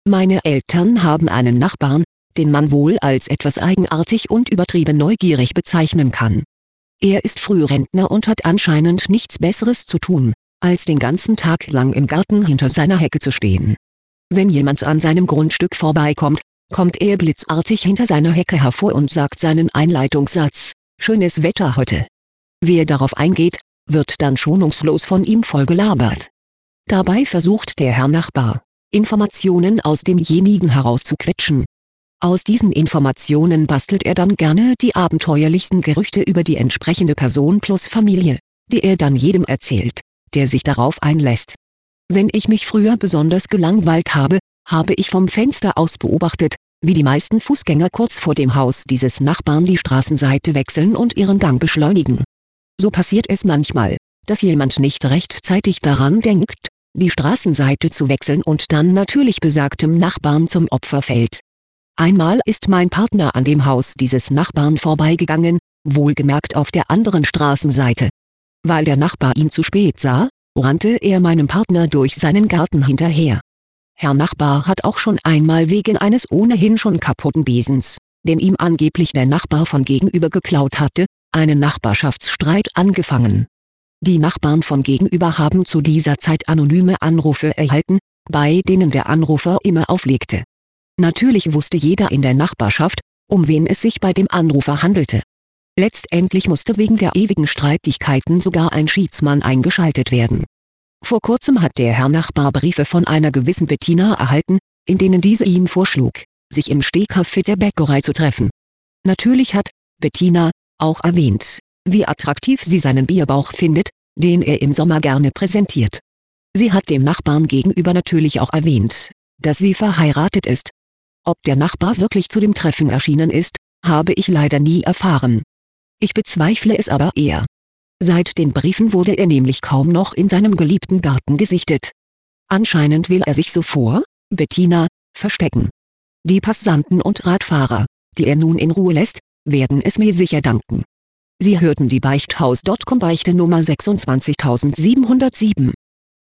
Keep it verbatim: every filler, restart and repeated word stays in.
Meine Eltern haben einen Nachbarn, den man wohl als etwas eigenartig und übertrieben neugierig bezeichnen kann. Er ist Frührentner und hat anscheinend nichts Besseres zu tun, als den ganzen Tag lang im Garten hinter seiner Hecke zu stehen. Wenn jemand an seinem Grundstück vorbeikommt, kommt er blitzartig hinter seiner Hecke hervor und sagt seinen Einleitungssatz: »Schönes Wetter heute.« Wer darauf eingeht, wird dann schonungslos von ihm vollgelabert. Dabei versucht der Herr Nachbar, Informationen aus demjenigen herauszuquetschen. Aus diesen Informationen bastelt er dann gerne die abenteuerlichsten Gerüchte über die entsprechende Person plus Familie, die er dann jedem erzählt, der sich darauf einlässt. Wenn ich mich früher besonders gelangweilt habe, habe ich vom Fenster aus beobachtet, wie die meisten Fußgänger kurz vor dem Haus dieses Nachbarn die Straßenseite wechseln und ihren Gang beschleunigen. So passiert es manchmal, dass jemand nicht rechtzeitig daran denkt, die Straßenseite zu wechseln und dann natürlich besagtem Nachbarn zum Opfer fällt. Einmal ist mein Partner an dem Haus dieses Nachbarn vorbeigegangen, wohlgemerkt auf der anderen Straßenseite. Weil der Nachbar ihn zu spät sah, rannte er meinem Partner durch seinen Garten hinterher. Herr Nachbar hat auch schon einmal wegen eines ohnehin schon kaputten Besens, den ihm angeblich der Nachbar von gegenüber geklaut hatte, einen Nachbarschaftsstreit angefangen. Die Nachbarn von gegenüber haben zu dieser Zeit anonyme Anrufe erhalten, bei denen der Anrufer immer auflegte. Natürlich wusste jeder in der Nachbarschaft, um wen es sich bei dem Anrufer handelte. Letztendlich musste wegen der ewigen Streitigkeiten sogar ein Schiedsmann eingeschaltet werden. Vor kurzem hat der Herr Nachbar Briefe von einer gewissen Bettina erhalten, in denen diese ihm vorschlug, sich im Stehcafé der Bäckerei zu treffen. Natürlich hat Bettina auch erwähnt, wie attraktiv sie seinen Bierbauch findet, den er im Sommer gerne präsentiert. Sie hat dem Nachbarn gegenüber natürlich auch erwähnt, dass sie verheiratet ist. Ob der Nachbar wirklich zu dem Treffen erschienen ist, habe ich leider nie erfahren. Ich bezweifle es aber eher. Seit den Briefen wurde er nämlich kaum noch in seinem geliebten Garten gesichtet. Anscheinend will er sich so vor Bettina verstecken. Die Passanten und Radfahrer, die er nun in Ruhe lässt, werden es mir sicher danken. Sie hörten die Beichthaus Punkt com Beichte Nummer sechsundzwanzigsiebenhundertsieben.